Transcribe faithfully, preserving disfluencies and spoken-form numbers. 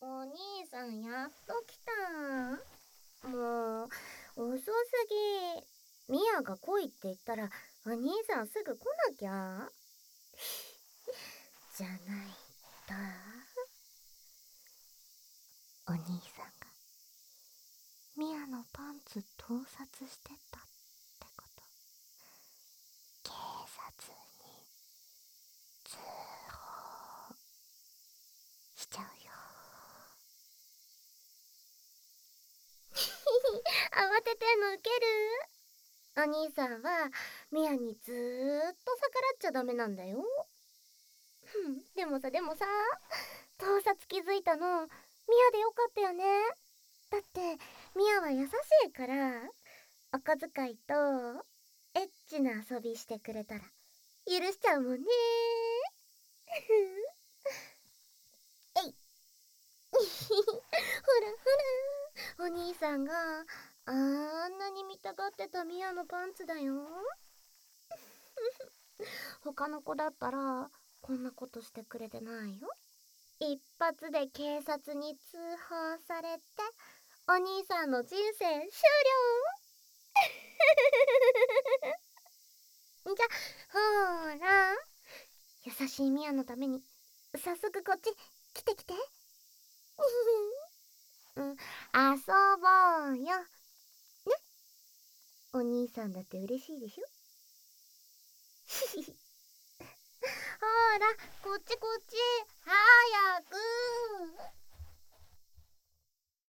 お兄さんやっと来た。もう遅すぎ。ミアが来いって言ったらお兄さんすぐ来なきゃ。じゃないとお兄さんがミアのパンツ盗撮してたってこと、警察に通報しちゃうよ。慌ててんのウケる。お兄さんはミアにずーっと逆らっちゃダメなんだよ。でもさでもさ盗撮気づいたのミアでよかったよね。だってミアは優しいからお小遣いとエッチな遊びしてくれたら許しちゃうもんね。えいほらほら、お兄さんがあんなに見たがってたミアのパンツだよ。他の子だったらこんなことしてくれてないよ。一発で警察に通報されてお兄さんの人生終了。じゃほーら、優しいミアのために早速こっち来て来て。うん、遊ぼうよね。お兄さんだって嬉しいでしょ。ほらこっちこっち早く。